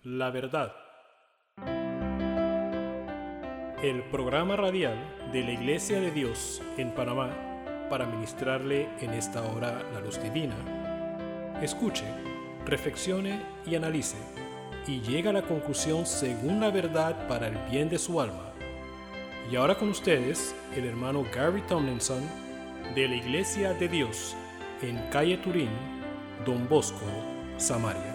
la verdad. El programa radial de la Iglesia de Dios en Panamá para ministrarle en esta hora la luz divina. Escuche, reflexione y analice, y llegue a la conclusión según la verdad para el bien de su alma. Y ahora con ustedes, el hermano Gary Tomlinson de la Iglesia de Dios en calle Turín, Don Bosco, Samaria.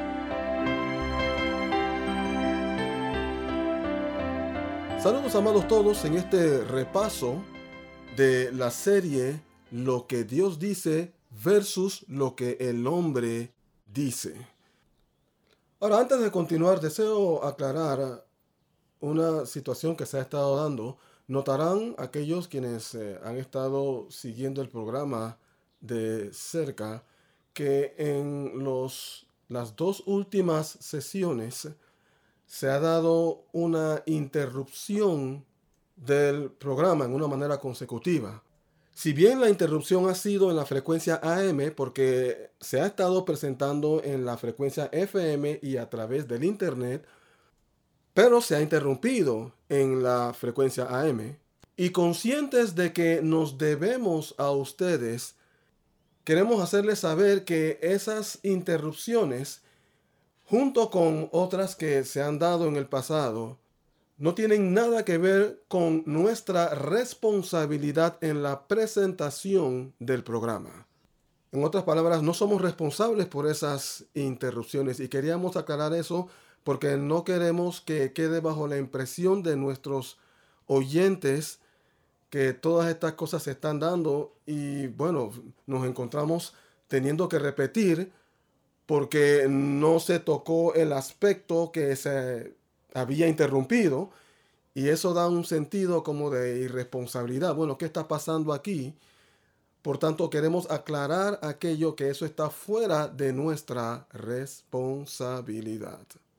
Saludos amados todos en este repaso de la serie Lo que Dios dice versus lo que el hombre dice. Ahora, antes de continuar, deseo aclarar una situación que se ha estado dando. Notarán aquellos quienes han estado siguiendo el programa de cerca que en las dos últimas sesiones se ha dado una interrupción del programa en una manera consecutiva. Si bien la interrupción ha sido en la frecuencia AM, porque se ha estado presentando en la frecuencia FM y a través del internet, pero se ha interrumpido en la frecuencia AM. Y conscientes de que nos debemos a ustedes, queremos hacerles saber que esas interrupciones, junto con otras que se han dado en el pasado, no tienen nada que ver con nuestra responsabilidad en la presentación del programa. En otras palabras, no somos responsables por esas interrupciones y queríamos aclarar eso porque no queremos que quede bajo la impresión de nuestros oyentes que todas estas cosas se están dando y bueno, nos encontramos teniendo que repetir porque no se tocó el aspecto que se había interrumpido y eso da un sentido como de irresponsabilidad. Bueno, ¿qué está pasando aquí? Por tanto, queremos aclarar aquello que eso está fuera de nuestra responsabilidad.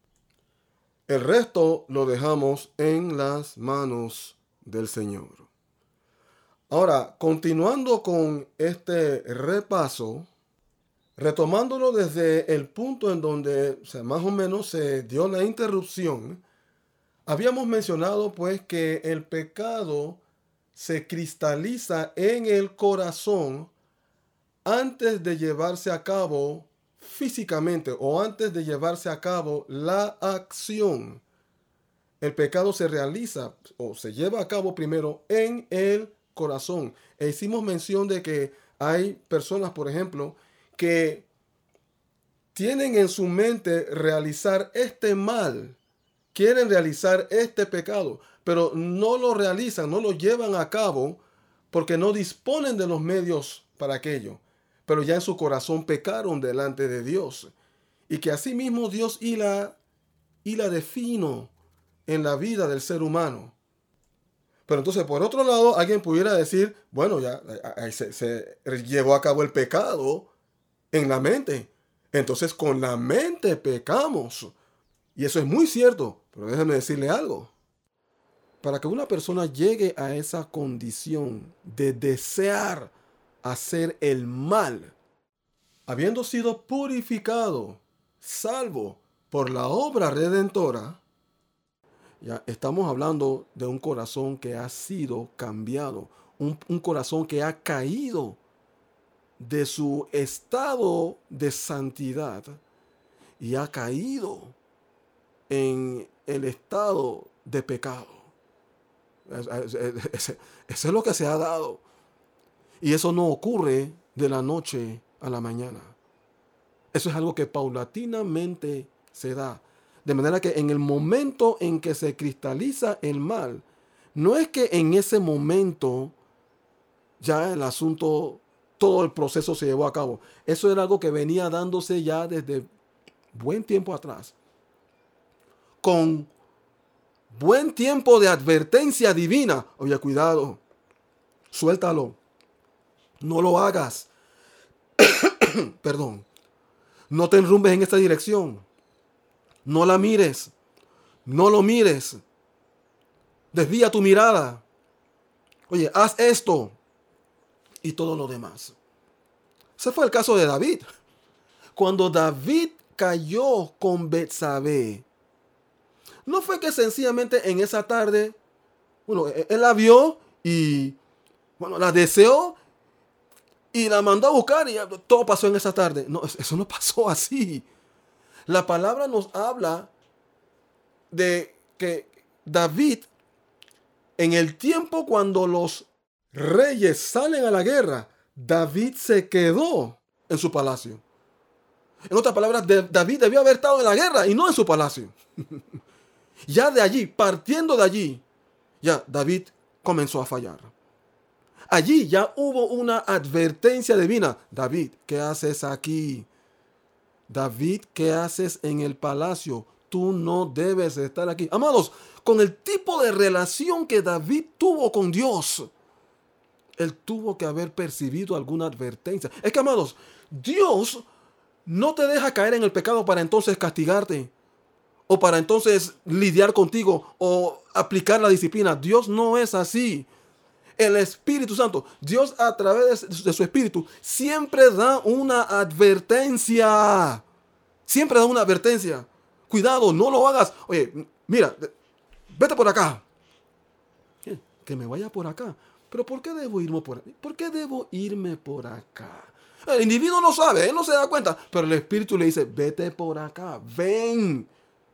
El resto lo dejamos en las manos del Señor. Ahora, continuando con este repaso, retomándolo desde el punto en donde más o menos se dio la interrupción, habíamos mencionado pues que el pecado se cristaliza en el corazón antes de llevarse a cabo físicamente o antes de llevarse a cabo la acción. El pecado se realiza o se lleva a cabo primero en el corazón. E hicimos mención de que hay personas, por ejemplo, que tienen en su mente realizar este mal, quieren realizar este pecado, pero no lo realizan, no lo llevan a cabo porque no disponen de los medios para aquello. Pero ya en su corazón pecaron delante de Dios. Y que asimismo Dios hila de fino en la vida del ser humano. Pero entonces, por otro lado, alguien pudiera decir, bueno, ya se llevó a cabo el pecado en la mente. Entonces, con la mente pecamos. Y eso es muy cierto. Pero déjeme decirle algo. Para que una persona llegue a esa condición de desear hacer el mal, habiendo sido purificado, salvo por la obra redentora, ya estamos hablando de un corazón que ha sido cambiado, un corazón que ha caído de su estado de santidad y ha caído en el estado de pecado. Eso es lo que se ha dado. Y eso no ocurre de la noche a la mañana. Eso es algo que paulatinamente se da. De manera que en el momento en que se cristaliza el mal, no es que en ese momento ya el asunto, todo el proceso se llevó a cabo. Eso era algo que venía dándose ya desde buen tiempo atrás. Con buen tiempo de advertencia divina. Oye, cuidado, suéltalo. No lo hagas. Perdón. No te enrumbes en esta dirección. No la mires. No lo mires. Desvía tu mirada. Oye, haz esto. Y todo lo demás. Ese fue el caso de David. Cuando David cayó con Betsabé. No fue que sencillamente en esa tarde, bueno, él la vio y, bueno, la deseó y la mandó a buscar y todo pasó en esa tarde. No, eso no pasó así. La palabra nos habla de que David, en el tiempo cuando los reyes salen a la guerra, David se quedó en su palacio. En otras palabras, David debió haber estado en la guerra y no en su palacio. Ya de allí, partiendo de allí, ya David comenzó a fallar. Allí ya hubo una advertencia divina. David, ¿qué haces aquí? David, ¿qué haces en el palacio? Tú no debes estar aquí. Amados, con el tipo de relación que David tuvo con Dios, él tuvo que haber percibido alguna advertencia. Es que, amados, Dios no te deja caer en el pecado para entonces castigarte o para entonces lidiar contigo o aplicar la disciplina. Dios no es así. El Espíritu Santo, Dios a través de su Espíritu, siempre da una advertencia. Siempre da una advertencia. Cuidado, no lo hagas. Oye, mira, vete por acá. Que me vaya por acá. Pero ¿por qué debo irme por acá? ¿Por qué debo irme por acá? El individuo no sabe, él no se da cuenta. Pero el Espíritu le dice, vete por acá, ven.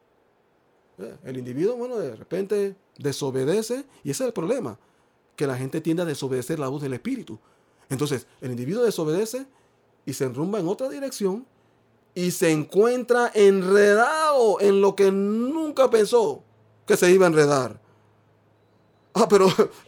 El individuo, bueno, de repente desobedece y ese es el problema. Que la gente tiende a desobedecer la voz del Espíritu. Entonces, el individuo desobedece y se enrumba en otra dirección y se encuentra enredado en lo que nunca pensó que se iba a enredar. Pero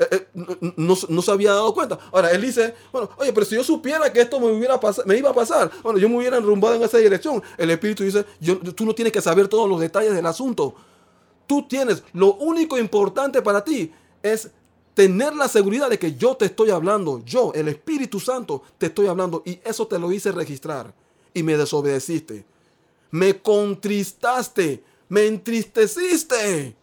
no se había dado cuenta. Ahora, él dice, bueno, oye, pero si yo supiera que esto me iba a pasar, bueno, yo me hubiera enrumbado en esa dirección. El Espíritu dice, tú no tienes que saber todos los detalles del asunto. Tú tienes, lo único importante para ti es tener la seguridad de que yo te estoy hablando. Yo, el Espíritu Santo, te estoy hablando. Y eso te lo hice registrar. Y me desobedeciste. Me contristaste. Me entristeciste.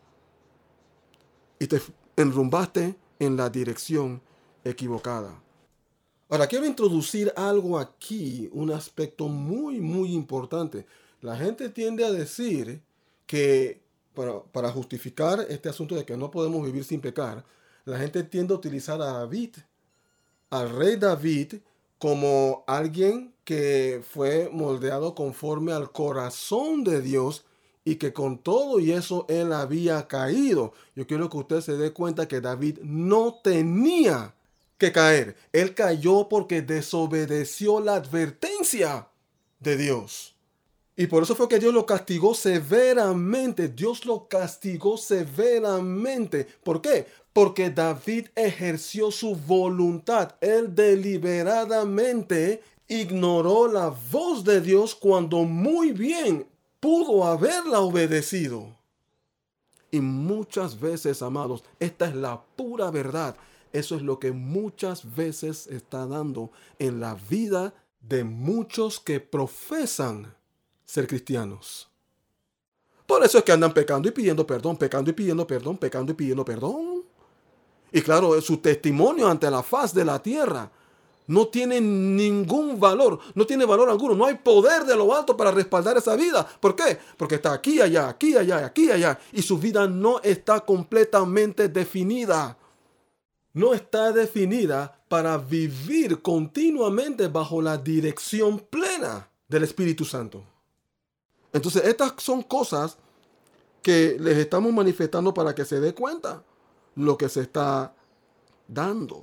Y te enrumbaste en la dirección equivocada. Ahora, quiero introducir algo aquí. Un aspecto muy, muy importante. La gente tiende a decir que para justificar este asunto de que no podemos vivir sin pecar, la gente tiende a utilizar a David, al rey David, como alguien que fue moldeado conforme al corazón de Dios y que con todo y eso él había caído. Yo quiero que usted se dé cuenta que David no tenía que caer. Él cayó porque desobedeció la advertencia de Dios. Y por eso fue que Dios lo castigó severamente. Dios lo castigó severamente. ¿Por qué? Porque David ejerció su voluntad. Él deliberadamente ignoró la voz de Dios cuando muy bien pudo haberla obedecido. Y muchas veces, amados, esta es la pura verdad. Eso es lo que muchas veces está dando en la vida de muchos que profesan ser cristianos. Por eso es que andan pecando y pidiendo perdón, pecando y pidiendo perdón, pecando y pidiendo perdón. Y claro, su testimonio ante la faz de la tierra no tiene ningún valor, no tiene valor alguno. No hay poder de lo alto para respaldar esa vida. ¿Por qué? Porque está aquí, allá, aquí, allá, aquí, allá. Y su vida no está completamente definida. No está definida para vivir continuamente bajo la dirección plena del Espíritu Santo. Entonces, estas son cosas que les estamos manifestando para que se dé cuenta lo que se está dando.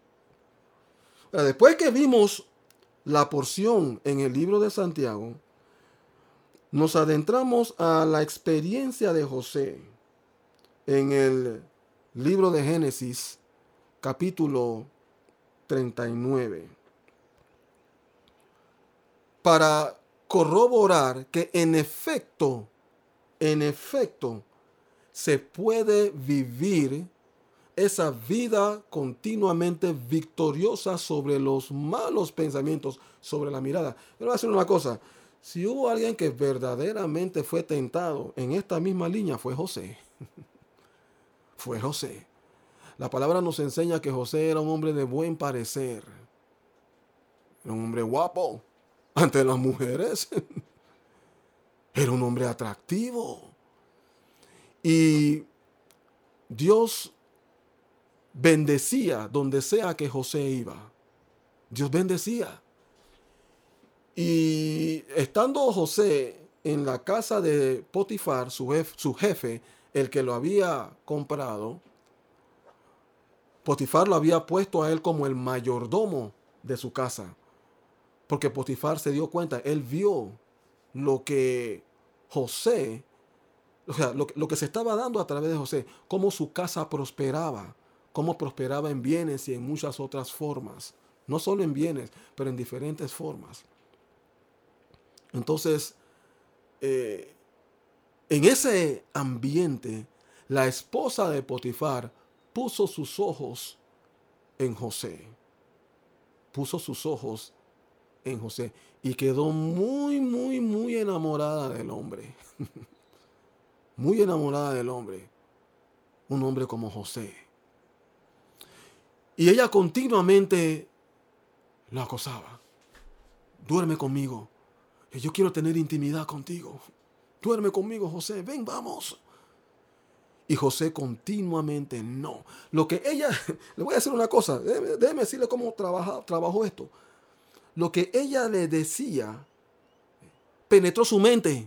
Después que vimos la porción en el libro de Santiago, nos adentramos a la experiencia de José en el libro de Génesis, capítulo 39, para corroborar que en efecto, se puede vivir esa vida continuamente victoriosa sobre los malos pensamientos, sobre la mirada. Pero voy a decir una cosa, si hubo alguien que verdaderamente fue tentado en esta misma línea, fue José. Fue José. La palabra nos enseña que José era un hombre de buen parecer. Era un hombre guapo ante las mujeres. Era un hombre atractivo. Y Dios bendecía donde sea que José iba. Dios bendecía. Y estando José en la casa de Potifar, su jefe, el que lo había comprado, Potifar lo había puesto a él como el mayordomo de su casa. Porque Potifar se dio cuenta, él vio lo que José, o sea, lo que se estaba dando a través de José, cómo su casa prosperaba, cómo prosperaba en bienes y en muchas otras formas. No solo en bienes, pero en diferentes formas. Entonces, en ese ambiente, la esposa de Potifar puso sus ojos en José. Puso sus ojos en José y quedó muy, muy, muy enamorada del hombre. Muy enamorada del hombre. Un hombre como José. Y ella continuamente lo acosaba. Duerme conmigo. Yo quiero tener intimidad contigo. Duerme conmigo, José. Ven, vamos. Y José continuamente no. Lo que ella, le voy a decir una cosa. Déjeme decirle cómo trabajó esto. Lo que ella le decía penetró su mente.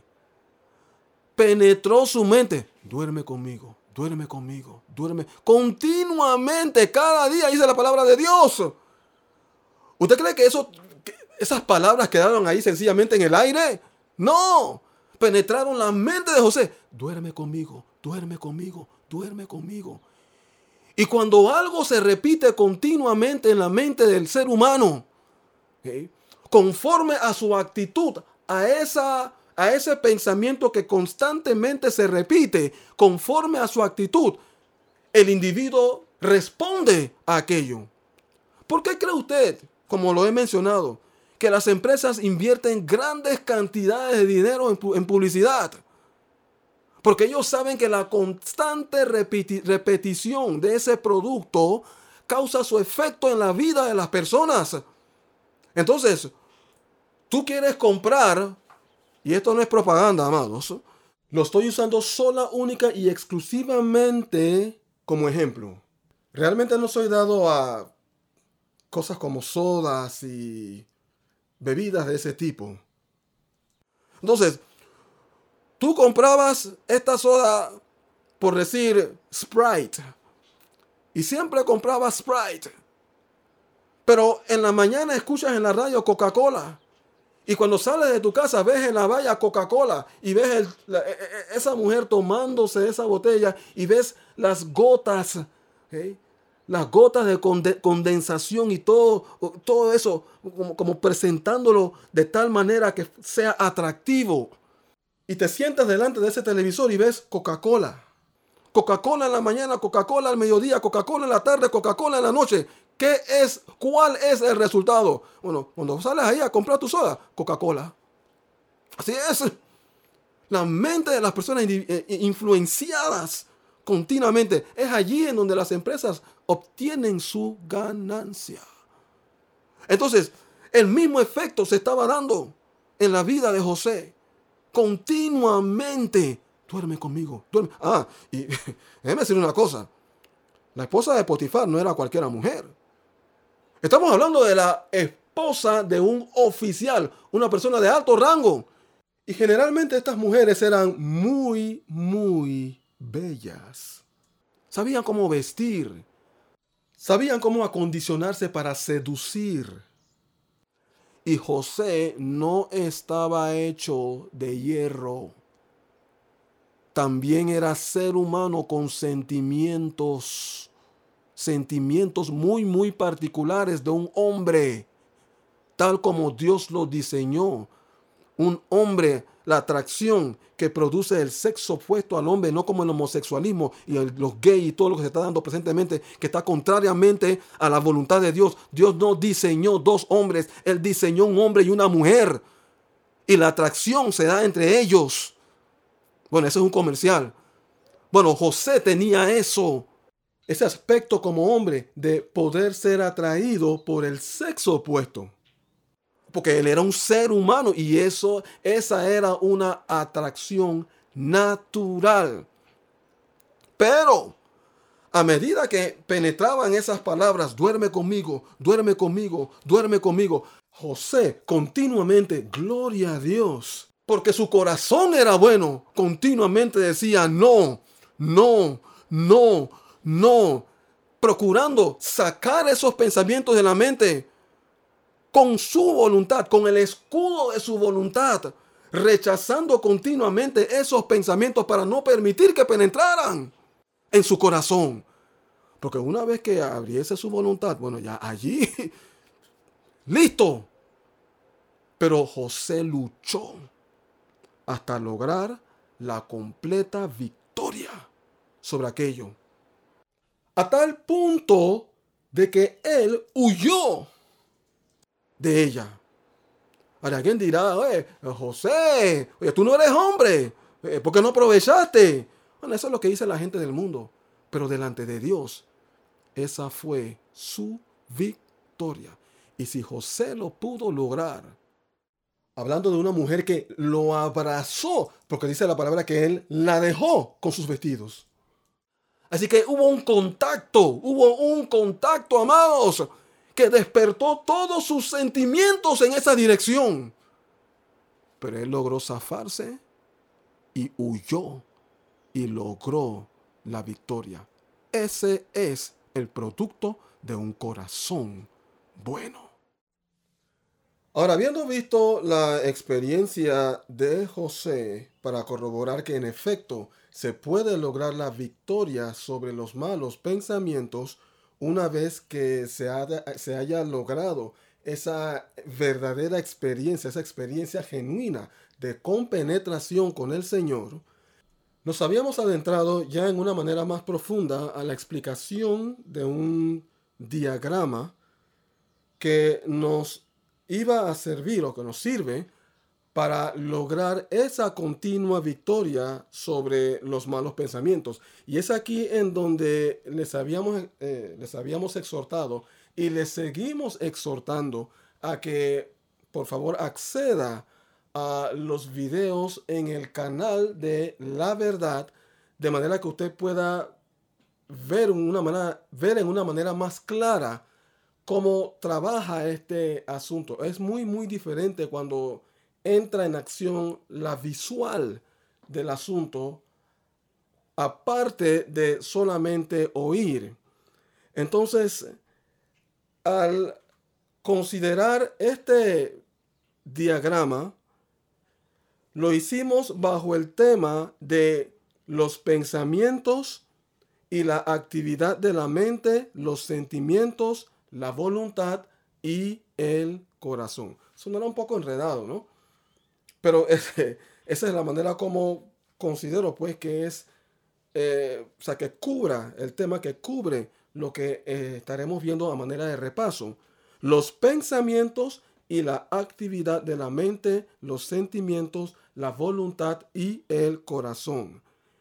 Penetró su mente. Duerme conmigo, duerme conmigo, duerme. Continuamente, cada día dice la palabra de Dios. ¿Usted cree que esas palabras quedaron ahí sencillamente en el aire? No. Penetraron la mente de José. Duerme conmigo, duerme conmigo, duerme conmigo. Y cuando algo se repite continuamente en la mente del ser humano, ¿okay?, conforme a su actitud, a ese pensamiento que constantemente se repite, conforme a su actitud, el individuo responde a aquello. ¿Por qué cree usted, como lo he mencionado, que las empresas invierten grandes cantidades de dinero en publicidad? Porque ellos saben que la constante repetición de ese producto causa su efecto en la vida de las personas. Entonces, tú quieres comprar, y esto no es propaganda, amados, lo estoy usando sola, única y exclusivamente como ejemplo. Realmente no soy dado a cosas como sodas y bebidas de ese tipo. Entonces, tú comprabas esta soda, por decir Sprite, y siempre comprabas Sprite. Pero en la mañana escuchas en la radio Coca-Cola. Y cuando sales de tu casa ves en la valla Coca-Cola y ves esa mujer tomándose esa botella y ves las gotas, ¿okay?, las gotas de condensación y todo eso como presentándolo de tal manera que sea atractivo. Y te sientas delante de ese televisor y ves Coca-Cola. Coca-Cola en la mañana, Coca-Cola al mediodía, Coca-Cola en la tarde, Coca-Cola en la noche. ¿Cuál es el resultado? Bueno, cuando sales ahí a comprar tu soda, Coca-Cola. Así es. La mente de las personas influenciadas continuamente. Es allí en donde las empresas obtienen su ganancia. Entonces, el mismo efecto se estaba dando en la vida de José. Continuamente. Duerme conmigo. Duerme. Y déjeme decir una cosa. La esposa de Potifar no era cualquiera mujer. Estamos hablando de la esposa de un oficial, una persona de alto rango. Y generalmente estas mujeres eran muy, muy bellas. Sabían cómo vestir. Sabían cómo acondicionarse para seducir. Y José no estaba hecho de hierro. También era ser humano con sentimientos muy, muy particulares de un hombre, tal como Dios lo diseñó. Un hombre, la atracción que produce el sexo opuesto al hombre, no como el homosexualismo y los gays y todo lo que se está dando presentemente, que está contrariamente a la voluntad de Dios. Dios no diseñó dos hombres, Él diseñó un hombre y una mujer. Y la atracción se da entre ellos. Bueno, ese es un comercial. Bueno, José tenía ese aspecto como hombre de poder ser atraído por el sexo opuesto. porque él era un ser humano y esa era una atracción natural. Pero a medida que penetraban esas palabras, duerme conmigo, duerme conmigo, duerme conmigo, José continuamente, gloria a Dios, porque su corazón era bueno, continuamente decía no, no, no, no, procurando sacar esos pensamientos de la mente con su voluntad, con el escudo de su voluntad, rechazando continuamente esos pensamientos para no permitir que penetraran en su corazón. Porque una vez que abriese su voluntad, bueno, ya allí, listo. Pero José luchó hasta lograr la completa victoria sobre aquello. A tal punto de que él huyó de ella. Ahora alguien dirá, José, oye, tú no eres hombre, ¿por qué no aprovechaste? Bueno, eso es lo que dice la gente del mundo. Pero delante de Dios, esa fue su victoria. Y si José lo pudo lograr, hablando de una mujer que lo abrazó, porque dice la palabra que él la dejó con sus vestidos. Así que hubo un contacto, amados, que despertó todos sus sentimientos en esa dirección. Pero él logró zafarse y huyó y logró la victoria. Ese es el producto de un corazón bueno. Ahora, habiendo visto la experiencia de José para corroborar que en efecto se puede lograr la victoria sobre los malos pensamientos una vez que se haya logrado esa verdadera experiencia, esa experiencia genuina de compenetración con el Señor, nos habíamos adentrado ya en una manera más profunda a la explicación de un diagrama que nos iba a servir o que nos sirve para lograr esa continua victoria sobre los malos pensamientos. Y es aquí en donde les habíamos exhortado y les seguimos exhortando a que por favor acceda a los videos en el canal de La Verdad, de manera que usted pueda ver en una manera más clara cómo trabaja este asunto. Es muy, muy diferente cuando entra en acción la visual del asunto, aparte de solamente oír. Entonces, al considerar este diagrama, lo hicimos bajo el tema de los pensamientos y la actividad de la mente, los sentimientos, la voluntad y el corazón. Sonará un poco enredado, ¿no? Pero esa es la manera como considero, pues, que es, que cubra el tema, que cubre lo que estaremos viendo a manera de repaso. Los pensamientos y la actividad de la mente, los sentimientos, la voluntad y el corazón.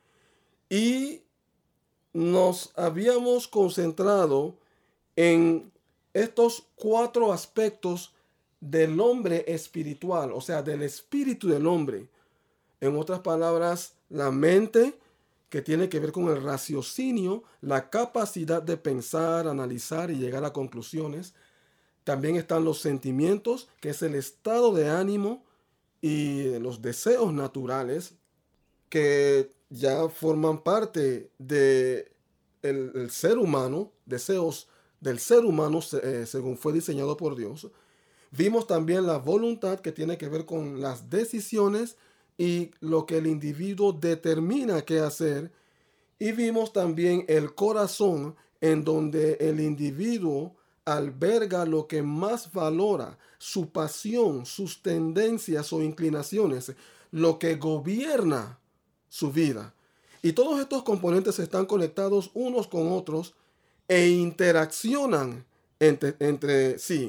Y nos habíamos concentrado en estos 4 aspectos del hombre espiritual, o sea, del espíritu del hombre. En otras palabras, la mente, que tiene que ver con el raciocinio, la capacidad de pensar, analizar y llegar a conclusiones. También están los sentimientos, que es el estado de ánimo y los deseos naturales, que ya forman parte de el ser humano, deseos del ser humano según fue diseñado por Dios. Vimos también la voluntad, que tiene que ver con las decisiones y lo que el individuo determina qué hacer. Y vimos también el corazón, en donde el individuo alberga lo que más valora, su pasión, sus tendencias o inclinaciones, lo que gobierna su vida. Y todos estos componentes están conectados unos con otros e interaccionan entre sí.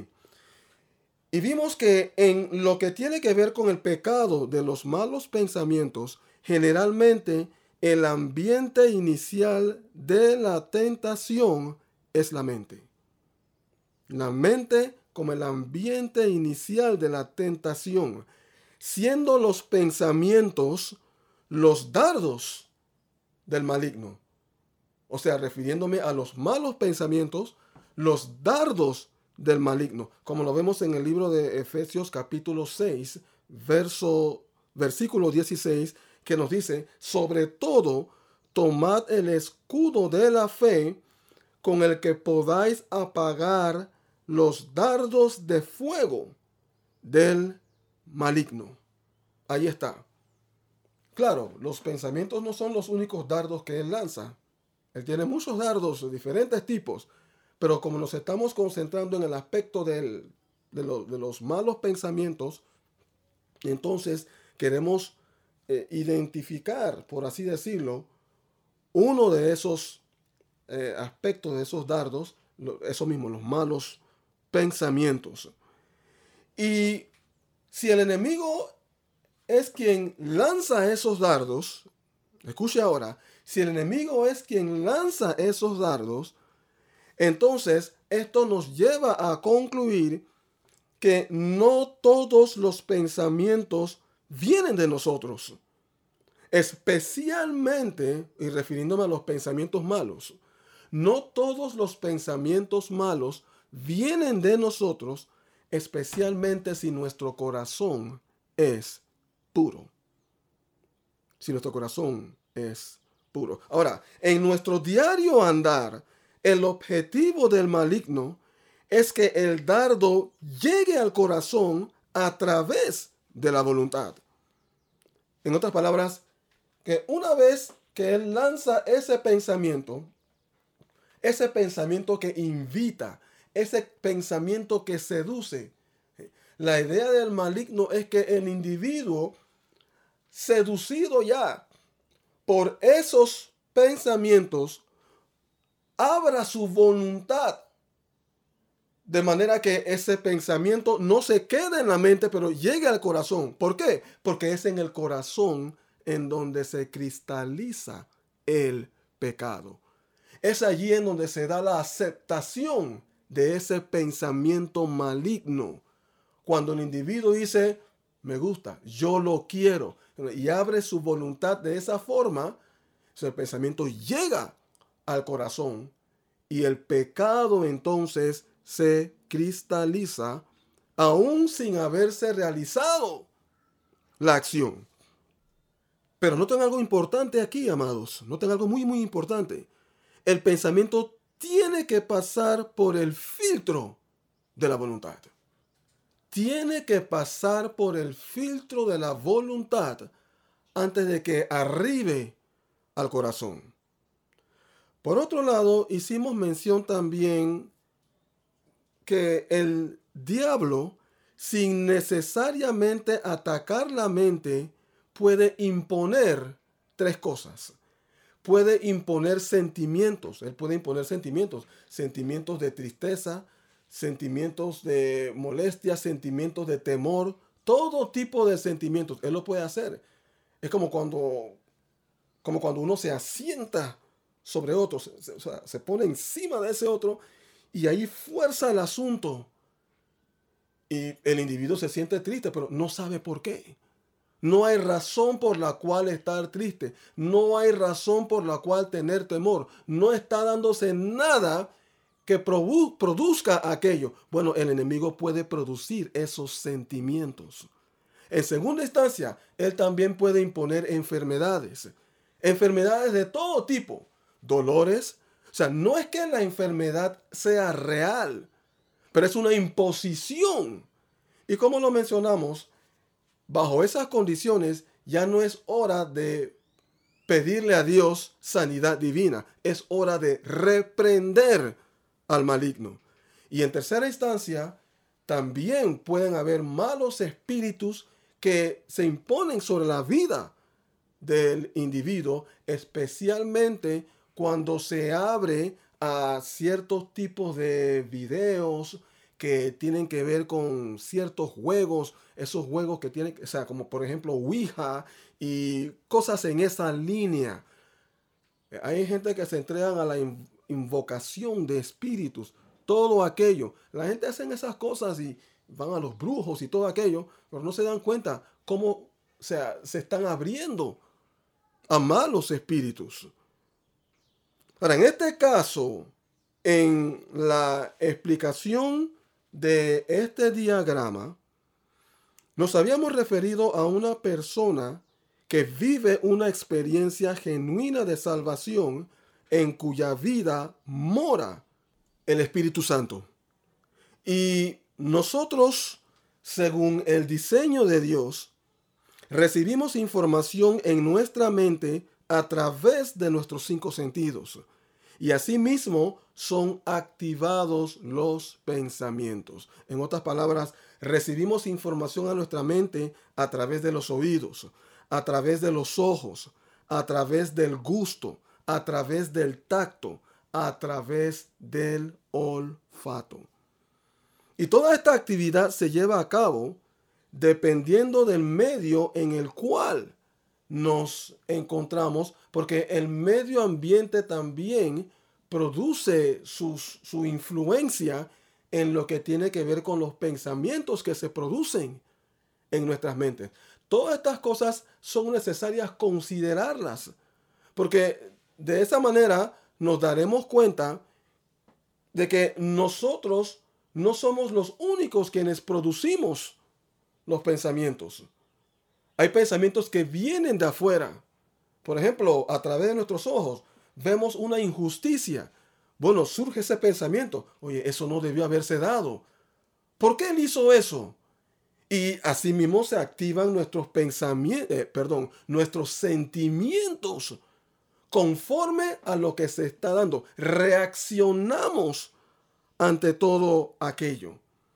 Y vimos que en lo que tiene que ver con el pecado de los malos pensamientos, generalmente el ambiente inicial de la tentación es la mente. La mente como el ambiente inicial de la tentación, siendo los pensamientos los dardos del maligno. O sea, refiriéndome a los malos pensamientos, los dardos del maligno, como lo vemos en el libro de Efesios capítulo 6, versículo 16, que nos dice: sobre todo, tomad el escudo de la fe, con el que podáis apagar los dardos de fuego del maligno. Ahí está. Claro, los pensamientos no son los únicos dardos que él lanza. Él tiene muchos dardos de diferentes tipos, pero como nos estamos concentrando en el aspecto de los malos pensamientos, entonces queremos identificar, por así decirlo, uno de esos aspectos de esos dardos, eso mismo, los malos pensamientos. Y si el enemigo es quien lanza esos dardos, escuche ahora, si el enemigo es quien lanza esos dardos, entonces esto nos lleva a concluir que no todos los pensamientos vienen de nosotros. Especialmente, y refiriéndome a los pensamientos malos, no todos los pensamientos malos vienen de nosotros, especialmente si nuestro corazón es puro. Si nuestro corazón es puro. Ahora, en nuestro diario andar, el objetivo del maligno es que el dardo llegue al corazón a través de la voluntad. En otras palabras, que una vez que él lanza ese pensamiento que invita, ese pensamiento que seduce, la idea del maligno es que el individuo, seducido ya por esos pensamientos, abra su voluntad de manera que ese pensamiento no se quede en la mente, pero llegue al corazón. ¿Por qué? Porque es en el corazón en donde se cristaliza el pecado. Es allí en donde se da la aceptación de ese pensamiento maligno. Cuando el individuo dice: me gusta, yo lo quiero, y abre su voluntad de esa forma, el pensamiento llega al corazón y el pecado entonces se cristaliza aún sin haberse realizado la acción. Pero noten algo importante aquí, amados. Noten algo muy, muy importante. El pensamiento tiene que pasar por el filtro de la voluntad. Tiene que pasar por el filtro de la voluntad antes de que arribe al corazón. Por otro lado, hicimos mención también que el diablo, sin necesariamente atacar la mente, puede imponer tres cosas. Puede imponer sentimientos. Él puede imponer sentimientos. Sentimientos de tristeza, sentimientos de molestia, sentimientos de temor. Todo tipo de sentimientos. Él lo puede hacer. Es como cuando uno se asienta sobre otro. Se pone encima de ese otro y ahí fuerza el asunto. Y el individuo se siente triste, pero no sabe por qué. No hay razón por la cual estar triste. No hay razón por la cual tener temor. No está dándose nada que produzca aquello. Bueno, el enemigo puede producir esos sentimientos. En segunda instancia, él también puede imponer enfermedades. Enfermedades de todo tipo. Dolores. O sea, no es que la enfermedad sea real, pero es una imposición. Y como lo mencionamos, bajo esas condiciones ya no es hora de pedirle a Dios sanidad divina. Es hora de reprender al maligno. Y en tercera instancia, también pueden haber malos espíritus que se imponen sobre la vida del individuo, especialmente cuando se abre a ciertos tipos de videos que tienen que ver con ciertos juegos, esos juegos que tienen, o sea, como por ejemplo Ouija y cosas en esa línea. Hay gente que se entregan a la invocación de espíritus. todo aquello. La gente hace esas cosas y van a los brujos y todo aquello, pero no se dan cuenta cómo se están abriendo a malos espíritus. Ahora, en este caso, en la explicación de este diagrama, nos habíamos referido a una persona que vive una experiencia genuina de salvación en cuya vida mora el Espíritu Santo. Y nosotros, según el diseño de Dios, recibimos información en nuestra mente a través de nuestros 5 sentidos. Y asimismo son activados los pensamientos. En otras palabras, recibimos información a nuestra mente a través de los oídos, a través de los ojos, a través del gusto, a través del tacto, a través del olfato. Y toda esta actividad se lleva a cabo dependiendo del medio en el cual nos encontramos, porque el medio ambiente también produce su influencia en lo que tiene que ver con los pensamientos que se producen en nuestras mentes. Todas estas cosas son necesarias considerarlas, porque de esa manera nos daremos cuenta de que nosotros no somos los únicos quienes producimos los pensamientos. Hay pensamientos que vienen de afuera. Por ejemplo, a través de nuestros ojos vemos una injusticia. Bueno, surge ese pensamiento. Oye, eso no debió haberse dado. ¿Por qué él hizo eso? Y así mismo se activan nuestros pensamientos, nuestros sentimientos conforme a lo que se está dando. Reaccionamos ante todo aquello.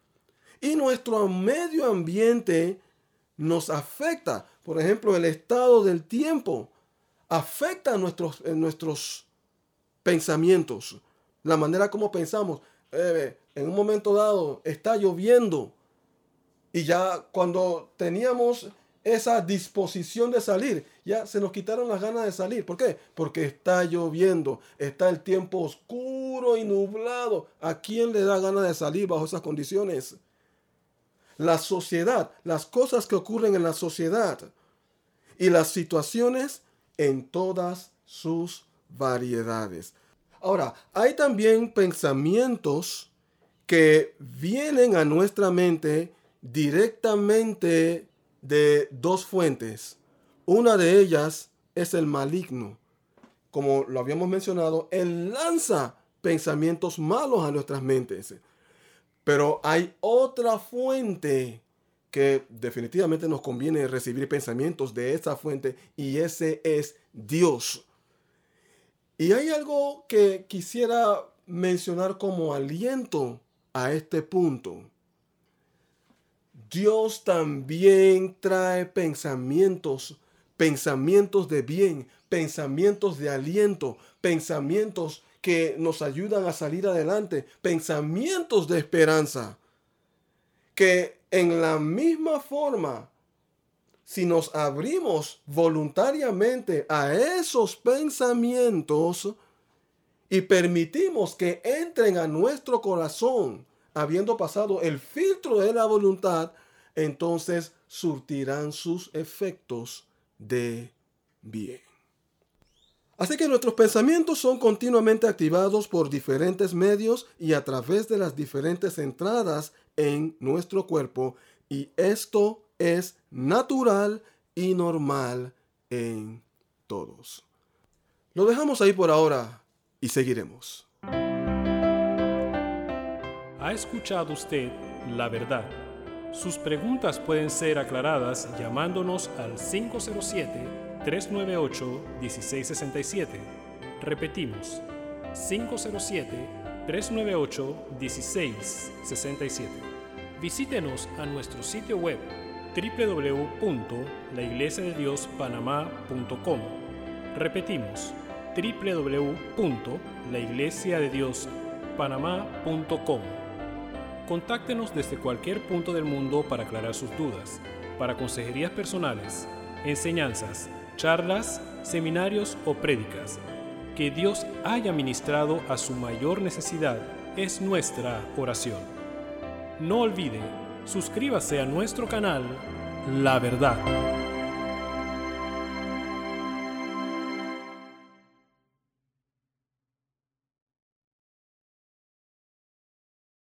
Y nuestro medio ambiente nos afecta. Por ejemplo, el estado del tiempo afecta nuestros pensamientos. La manera como pensamos. En un momento dado está lloviendo. Y ya cuando teníamos esa disposición de salir, ya se nos quitaron las ganas de salir. ¿Por qué? Porque está lloviendo. Está el tiempo oscuro y nublado. ¿A quién le da ganas de salir bajo esas condiciones? La sociedad, las cosas que ocurren en la sociedad y las situaciones en todas sus variedades. Ahora, hay también pensamientos que vienen a nuestra mente directamente de 2 fuentes. Una de ellas es el maligno. Como lo habíamos mencionado, él lanza pensamientos malos a nuestras mentes. Pero hay otra fuente que definitivamente nos conviene recibir pensamientos de esa fuente, y ese es Dios. Y hay algo que quisiera mencionar como aliento a este punto. Dios también trae pensamientos de bien, pensamientos de aliento, pensamientos que nos ayudan a salir adelante, pensamientos de esperanza, que en la misma forma, si nos abrimos voluntariamente a esos pensamientos y permitimos que entren a nuestro corazón, habiendo pasado el filtro de la voluntad, entonces surtirán sus efectos de bien. Así que nuestros pensamientos son continuamente activados por diferentes medios y a través de las diferentes entradas en nuestro cuerpo, y esto es natural y normal en todos. Lo dejamos ahí por ahora y seguiremos. ¿Ha escuchado usted la verdad? Sus preguntas pueden ser aclaradas llamándonos al 507-398-1667. Repetimos, 507-398-1667. Visítenos a nuestro sitio web www.laiglesiadediospanamá.com. Repetimos, www.laiglesiadediospanamá.com. Contáctenos desde cualquier punto del mundo para aclarar sus dudas, para consejerías personales, enseñanzas, charlas, seminarios o prédicas. Que Dios haya ministrado a su mayor necesidad es nuestra oración. No olvide, suscríbase a nuestro canal La Verdad.